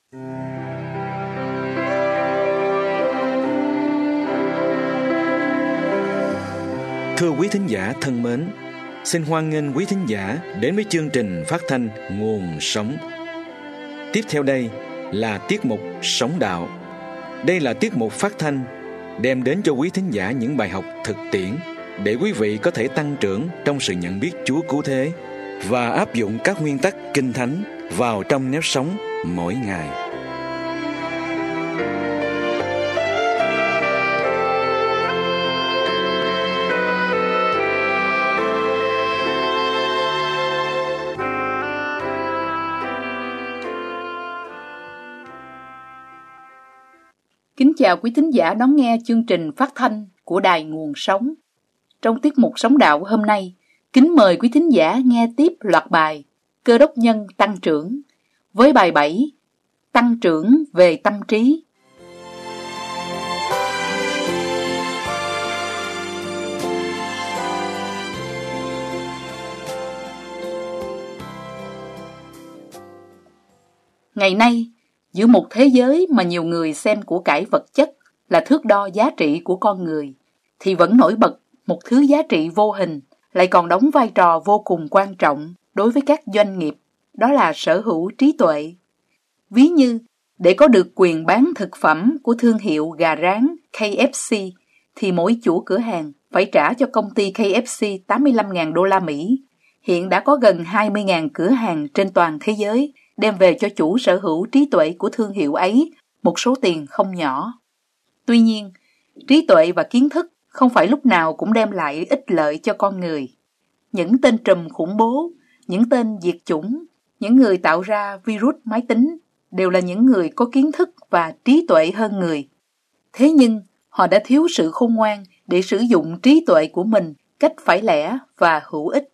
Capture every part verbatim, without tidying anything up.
Thưa quý thính giả thân mến, xin hoan nghênh quý thính giả đến với chương trình phát thanh Nguồn Sống. Tiếp theo đây là tiết mục Sống Đạo. Đây là tiết mục phát thanh đem đến cho quý thính giả những bài học thực tiễn để quý vị có thể tăng trưởng trong sự nhận biết Chúa cứu thế và áp dụng các nguyên tắc Kinh Thánh vào trong nếp sống mỗi ngày. Kính chào quý thính giả đón nghe chương trình phát thanh của Đài Nguồn Sống. Trong tiết mục Sống Đạo hôm nay, kính mời quý thính giả nghe tiếp loạt bài Cơ đốc nhân tăng trưởng với bài bảy Tăng trưởng về tâm trí. Ngày nay, giữa một thế giới mà nhiều người xem của cải vật chất là thước đo giá trị của con người, thì vẫn nổi bật một thứ giá trị vô hình lại còn đóng vai trò vô cùng quan trọng đối với các doanh nghiệp, đó là sở hữu trí tuệ. Ví như, để có được quyền bán thực phẩm của thương hiệu gà rán K F C, thì mỗi chủ cửa hàng phải trả cho công ty K F C tám mươi lăm nghìn đô la Mỹ. Hiện đã có gần hai mươi nghìn cửa hàng trên toàn thế giới đem về cho chủ sở hữu trí tuệ của thương hiệu ấy một số tiền không nhỏ. Tuy nhiên, trí tuệ và kiến thức không phải lúc nào cũng đem lại ích lợi cho con người. Những tên trùm khủng bố, những tên diệt chủng, những người tạo ra virus máy tính đều là những người có kiến thức và trí tuệ hơn người. Thế nhưng, họ đã thiếu sự khôn ngoan để sử dụng trí tuệ của mình cách phải lẽ và hữu ích.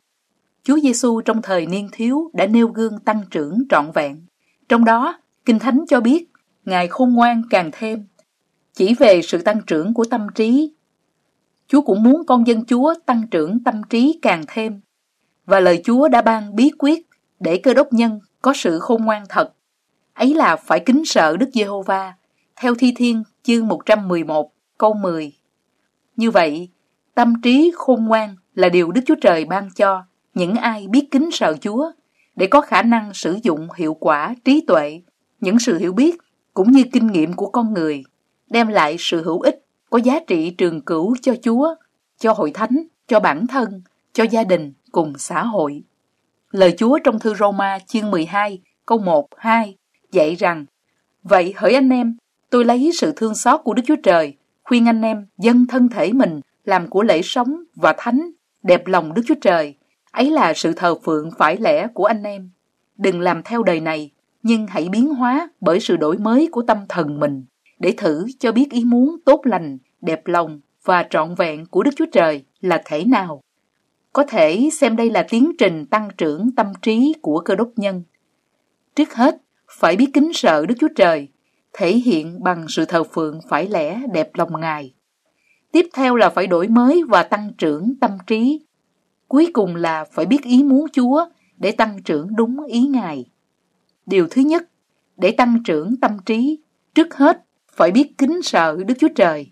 Chúa Giêsu trong thời niên thiếu đã nêu gương tăng trưởng trọn vẹn. Trong đó, Kinh Thánh cho biết, Ngài khôn ngoan càng thêm. Chỉ về sự tăng trưởng của tâm trí, Chúa cũng muốn con dân Chúa tăng trưởng tâm trí càng thêm. Và lời Chúa đã ban bí quyết để cơ đốc nhân có sự khôn ngoan thật. Ấy là phải kính sợ Đức Giê-hô-va, theo Thi Thiên chương một trăm mười một câu mười. Như vậy, tâm trí khôn ngoan là điều Đức Chúa Trời ban cho những ai biết kính sợ Chúa, để có khả năng sử dụng hiệu quả trí tuệ, những sự hiểu biết cũng như kinh nghiệm của con người, đem lại sự hữu ích, có giá trị trường cửu cho Chúa, cho hội thánh, cho bản thân, cho gia đình cùng xã hội. Lời Chúa trong thư Roma chương mười hai câu một, hai dạy rằng: Vậy hỡi anh em, tôi lấy sự thương xót của Đức Chúa Trời khuyên anh em dâng thân thể mình làm của lễ sống và thánh, đẹp lòng Đức Chúa Trời. Ấy là sự thờ phượng phải lẽ của anh em. Đừng làm theo đời này, nhưng hãy biến hóa bởi sự đổi mới của tâm thần mình, để thử cho biết ý muốn tốt lành, đẹp lòng và trọn vẹn của Đức Chúa Trời là thể nào. Có thể xem đây là tiến trình tăng trưởng tâm trí của cơ đốc nhân. Trước hết, phải biết kính sợ Đức Chúa Trời, thể hiện bằng sự thờ phượng phải lẽ đẹp lòng Ngài. Tiếp theo là phải đổi mới và tăng trưởng tâm trí. Cuối cùng là phải biết ý muốn Chúa để tăng trưởng đúng ý Ngài. Điều thứ nhất, để tăng trưởng tâm trí, trước hết phải biết kính sợ Đức Chúa Trời.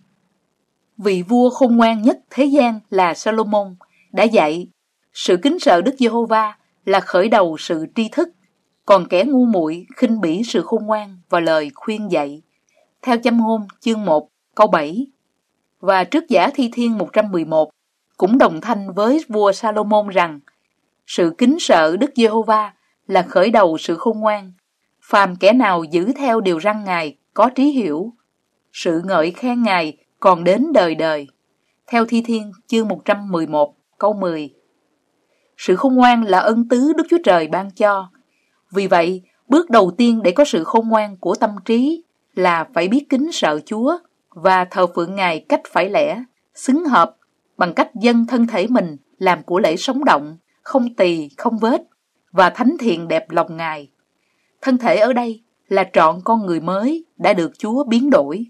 Vị vua khôn ngoan nhất thế gian là Salomon đã dạy, sự kính sợ Đức Giê-hô-va là khởi đầu sự tri thức, còn kẻ ngu muội khinh bỉ sự khôn ngoan và lời khuyên dạy. Theo Châm ngôn chương một câu bảy. Và trước giả Thi Thiên một trăm mười một cũng đồng thanh với vua Salomon rằng, sự kính sợ Đức Giê-hô-va là khởi đầu sự khôn ngoan. Phàm kẻ nào giữ theo điều răn Ngài có trí hiểu. Sự ngợi khen Ngài còn đến đời đời. Theo Thi Thiên chương một trăm mười một câu mười. Sự khôn ngoan là ân tứ Đức Chúa Trời ban cho. Vì vậy, bước đầu tiên để có sự khôn ngoan của tâm trí là phải biết kính sợ Chúa và thờ phượng Ngài cách phải lẽ, xứng hợp, bằng cách dâng thân thể mình làm của lễ sống động, không tì, không vết, và thánh thiện đẹp lòng Ngài. Thân thể ở đây là trọn con người mới đã được Chúa biến đổi.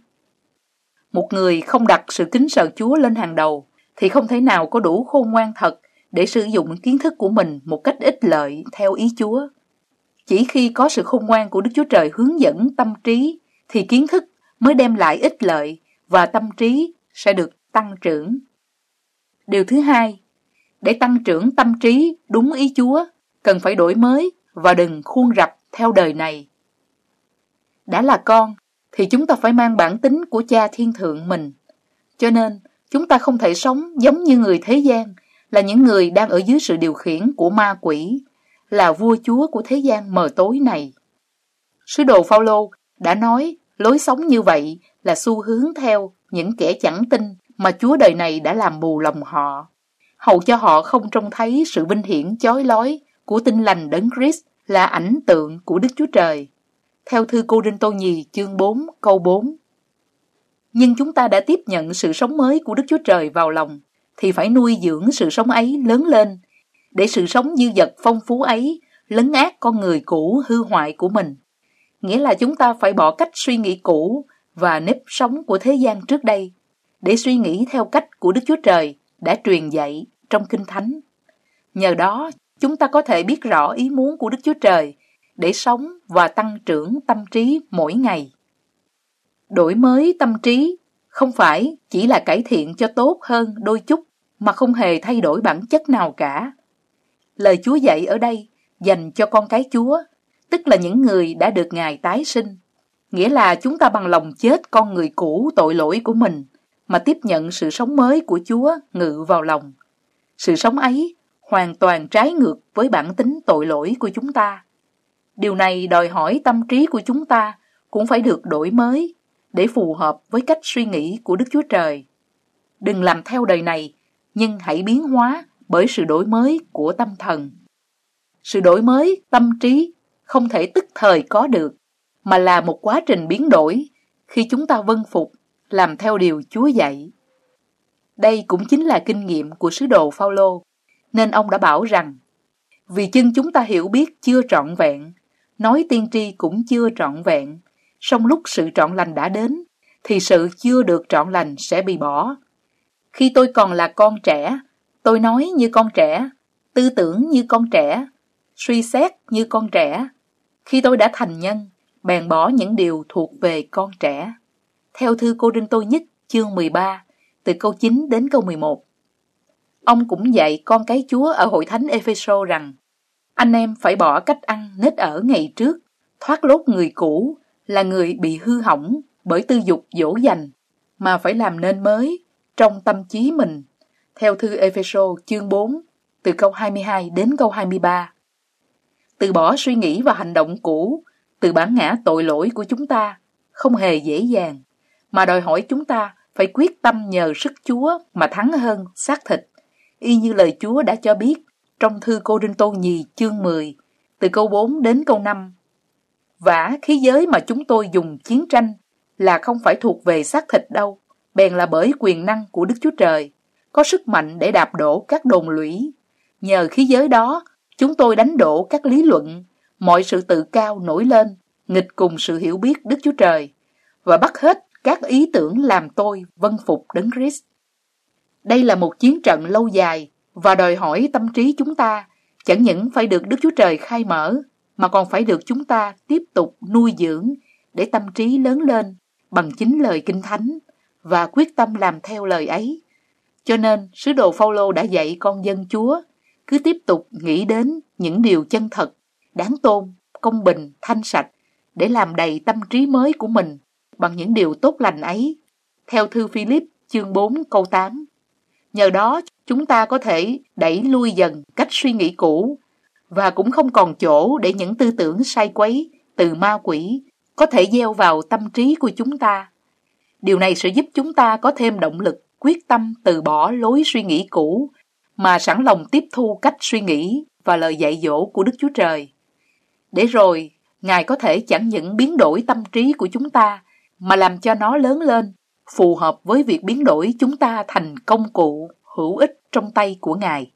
Một người không đặt sự kính sợ Chúa lên hàng đầu thì không thể nào có đủ khôn ngoan thật để sử dụng kiến thức của mình một cách ích lợi theo ý Chúa. Chỉ khi có sự khôn ngoan của Đức Chúa Trời hướng dẫn tâm trí thì kiến thức mới đem lại ích lợi và tâm trí sẽ được tăng trưởng. Điều thứ hai, để tăng trưởng tâm trí đúng ý Chúa, cần phải đổi mới và đừng khuôn rập theo đời này. Đã là con thì chúng ta phải mang bản tính của Cha Thiên Thượng mình. Cho nên, chúng ta không thể sống giống như người thế gian, là những người đang ở dưới sự điều khiển của ma quỷ, là vua chúa của thế gian mờ tối này. Sứ đồ Phao-lô đã nói lối sống như vậy là xu hướng theo những kẻ chẳng tin mà Chúa đời này đã làm mù lòng họ, hầu cho họ không trông thấy sự vinh hiển chói lói của Tin Lành Đấng Christ là ảnh tượng của Đức Chúa Trời. Theo thư Cô-rinh-tô nhì chương bốn câu bốn. Nhưng chúng ta đã tiếp nhận sự sống mới của Đức Chúa Trời vào lòng, thì phải nuôi dưỡng sự sống ấy lớn lên, để sự sống dư dật phong phú ấy lấn át con người cũ hư hoại của mình. Nghĩa là chúng ta phải bỏ cách suy nghĩ cũ và nếp sống của thế gian trước đây, để suy nghĩ theo cách của Đức Chúa Trời đã truyền dạy trong Kinh Thánh. Nhờ đó, chúng ta có thể biết rõ ý muốn của Đức Chúa Trời để sống và tăng trưởng tâm trí mỗi ngày. Đổi mới tâm trí không phải chỉ là cải thiện cho tốt hơn đôi chút mà không hề thay đổi bản chất nào cả. Lời Chúa dạy ở đây dành cho con cái Chúa, tức là những người đã được Ngài tái sinh. Nghĩa là chúng ta bằng lòng chết con người cũ tội lỗi của mình mà tiếp nhận sự sống mới của Chúa ngự vào lòng. Sự sống ấy hoàn toàn trái ngược với bản tính tội lỗi của chúng ta. Điều này đòi hỏi tâm trí của chúng ta cũng phải được đổi mới để phù hợp với cách suy nghĩ của Đức Chúa Trời. Đừng làm theo đời này, nhưng hãy biến hóa bởi sự đổi mới của tâm thần. Sự đổi mới tâm trí không thể tức thời có được, mà là một quá trình biến đổi khi chúng ta vâng phục, làm theo điều Chúa dạy. Đây cũng chính là kinh nghiệm của sứ đồ Phao-lô, nên ông đã bảo rằng, vì chưng chúng ta hiểu biết chưa trọn vẹn, nói tiên tri cũng chưa trọn vẹn, song lúc sự trọn lành đã đến, thì sự chưa được trọn lành sẽ bị bỏ. Khi tôi còn là con trẻ, tôi nói như con trẻ, tư tưởng như con trẻ, suy xét như con trẻ. Khi tôi đã thành nhân, bèn bỏ những điều thuộc về con trẻ. Theo thư Cô-rinh-tô nhất chương mười ba, từ câu chín đến câu mười một. Ông cũng dạy con cái Chúa ở hội thánh Ê-phê-sô rằng, anh em phải bỏ cách ăn nết ở ngày trước, thoát lốt người cũ là người bị hư hỏng bởi tư dục dỗ dành, mà phải làm nên mới trong tâm trí mình. Theo thư Ê-phê-sô chương bốn, từ câu hai mươi hai đến câu hai mươi ba. Từ bỏ suy nghĩ và hành động cũ, từ bản ngã tội lỗi của chúng ta, không hề dễ dàng, mà đòi hỏi chúng ta phải quyết tâm nhờ sức Chúa mà thắng hơn xác thịt, y như lời Chúa đã cho biết trong thư Cô-rinh-tô nhì chương mười, từ câu bốn đến câu năm. Vả khí giới mà chúng tôi dùng chiến tranh là không phải thuộc về xác thịt đâu, bèn là bởi quyền năng của Đức Chúa Trời, có sức mạnh để đạp đổ các đồn lũy. Nhờ khí giới đó, chúng tôi đánh đổ các lý luận, mọi sự tự cao nổi lên, nghịch cùng sự hiểu biết Đức Chúa Trời, và bắt hết các ý tưởng làm tôi vâng phục Đấng Christ. Đây là một chiến trận lâu dài và đòi hỏi tâm trí chúng ta chẳng những phải được Đức Chúa Trời khai mở, mà còn phải được chúng ta tiếp tục nuôi dưỡng để tâm trí lớn lên bằng chính lời Kinh Thánh và quyết tâm làm theo lời ấy. Cho nên, sứ đồ Phao-lô đã dạy con dân Chúa cứ tiếp tục nghĩ đến những điều chân thật, đáng tôn, công bình, thanh sạch để làm đầy tâm trí mới của mình bằng những điều tốt lành ấy. Theo thư Phi-líp chương bốn câu tám. Nhờ đó, chúng ta có thể đẩy lui dần cách suy nghĩ cũ và cũng không còn chỗ để những tư tưởng sai quấy từ ma quỷ có thể gieo vào tâm trí của chúng ta. Điều này sẽ giúp chúng ta có thêm động lực quyết tâm từ bỏ lối suy nghĩ cũ mà sẵn lòng tiếp thu cách suy nghĩ và lời dạy dỗ của Đức Chúa Trời. Để rồi, Ngài có thể chẳng những biến đổi tâm trí của chúng ta mà làm cho nó lớn lên, phù hợp với việc biến đổi chúng ta thành công cụ hữu ích trong tay của Ngài.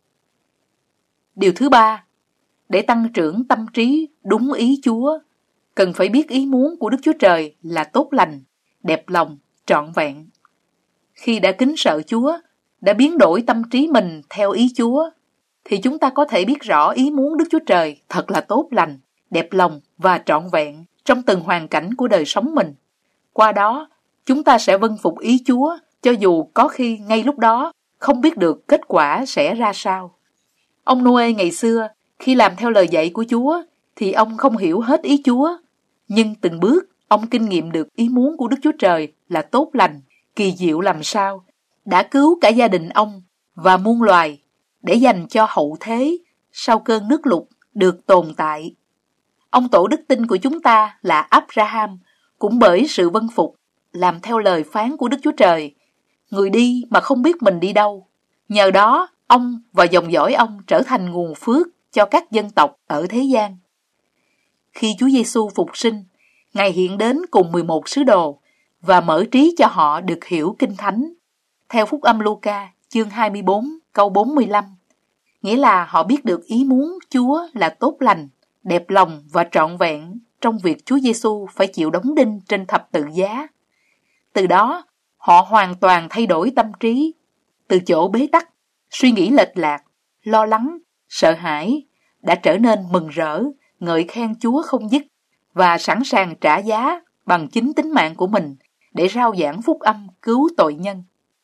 Điều thứ ba, để tăng trưởng tâm trí đúng ý Chúa, cần phải biết ý muốn của Đức Chúa Trời là tốt lành, đẹp lòng, trọn vẹn. Khi đã kính sợ Chúa, đã biến đổi tâm trí mình theo ý Chúa, thì chúng ta có thể biết rõ ý muốn Đức Chúa Trời thật là tốt lành, đẹp lòng và trọn vẹn trong từng hoàn cảnh của đời sống mình. Qua đó, chúng ta sẽ vâng phục ý Chúa, cho dù có khi ngay lúc đó không biết được kết quả sẽ ra sao. Ông Noe ngày xưa, khi làm theo lời dạy của Chúa, thì ông không hiểu hết ý Chúa, nhưng từng bước ông kinh nghiệm được ý muốn của Đức Chúa Trời là tốt lành, kỳ diệu làm sao, đã cứu cả gia đình ông và muôn loài để dành cho hậu thế sau cơn nước lụt được tồn tại. Ông tổ đức tin của chúng ta là Abraham cũng bởi sự vâng phục, làm theo lời phán của Đức Chúa Trời, người đi mà không biết mình đi đâu. Nhờ đó, ông và dòng dõi ông trở thành nguồn phước cho các dân tộc ở thế gian. Khi Chúa Giêsu phục sinh, Ngài hiện đến cùng mười một sứ đồ và mở trí cho họ được hiểu Kinh Thánh. Theo Phúc âm Luca, chương hai mươi bốn, câu bốn mươi lăm, nghĩa là họ biết được ý muốn Chúa là tốt lành, đẹp lòng và trọn vẹn trong việc Chúa Giêsu phải chịu đóng đinh trên thập tự giá. Từ đó, họ hoàn toàn thay đổi tâm trí, từ chỗ bế tắc, suy nghĩ lệch lạc, lo lắng, sợ hãi, đã trở nên mừng rỡ, ngợi khen Chúa không dứt và sẵn sàng trả giá bằng chính tính mạng của mình để rao giảng phúc âm cứu tội nhân.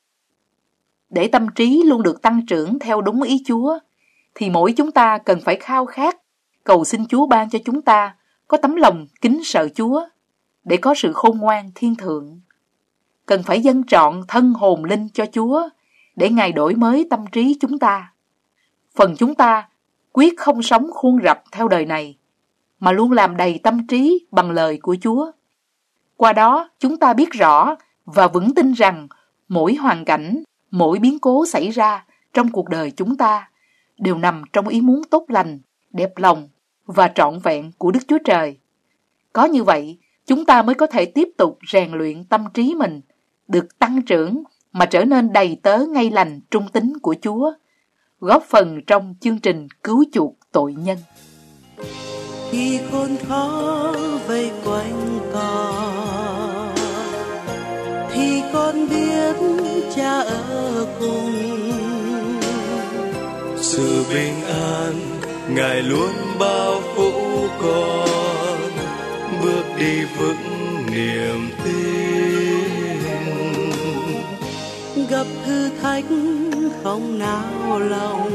Để tâm trí luôn được tăng trưởng theo đúng ý Chúa, thì mỗi chúng ta cần phải khao khát, cầu xin Chúa ban cho chúng ta có tấm lòng kính sợ Chúa, để có sự khôn ngoan thiên thượng. Cần phải dâng trọn thân hồn linh cho Chúa, để Ngài đổi mới tâm trí chúng ta. Phần chúng ta quyết không sống khuôn rập theo đời này, mà luôn làm đầy tâm trí bằng lời của Chúa. Qua đó, chúng ta biết rõ và vững tin rằng mỗi hoàn cảnh, mỗi biến cố xảy ra trong cuộc đời chúng ta đều nằm trong ý muốn tốt lành, đẹp lòng và trọn vẹn của Đức Chúa Trời. Có như vậy, chúng ta mới có thể tiếp tục rèn luyện tâm trí mình, được tăng trưởng mà trở nên đầy tớ ngay lành trung tín của Chúa, góp phần trong chương trình cứu chuộc tội nhân. Khi khốn khó vây quanh con, thì con biết Cha ở cùng. Sự bình an Ngài luôn bao phủ con, bước đi vững niềm tin. Gặp thử thách không nao lòng,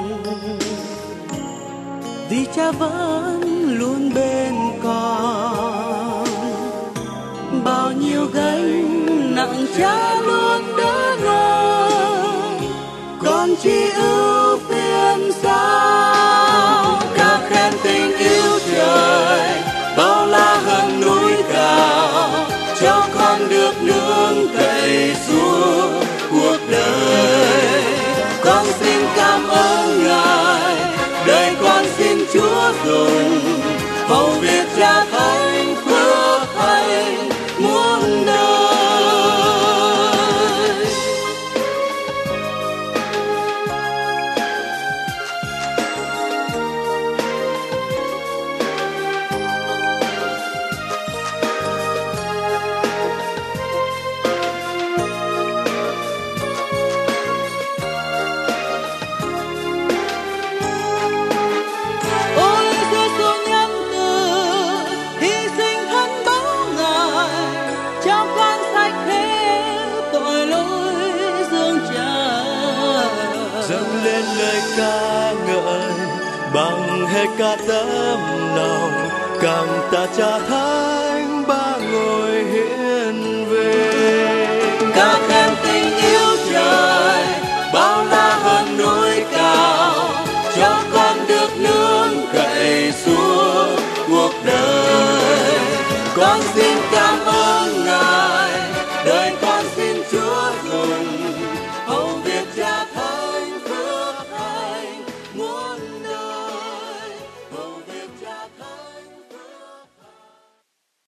vì Cha vẫn luôn bên con. Bao nhiêu gánh nặng Cha luôn đỡ đôi, con chỉ ưu phiền sao. Ca khen tình yêu trời, bao la hơn núi cao, cho con được nương cậy Chúa cuộc đời. Con xin cảm ơn Ngài, đời con xin Chúa dùng, hầu việc Cha thánh phước hay muôn đời. Bằng hết cả tấm lòng, cảm tạ Cha thánh ba ngôi hiển về. Ca khen tình yêu trời, bao la hơn núi cao, cho con được nương cậy Chúa cuộc đời. Con xin cảm ơn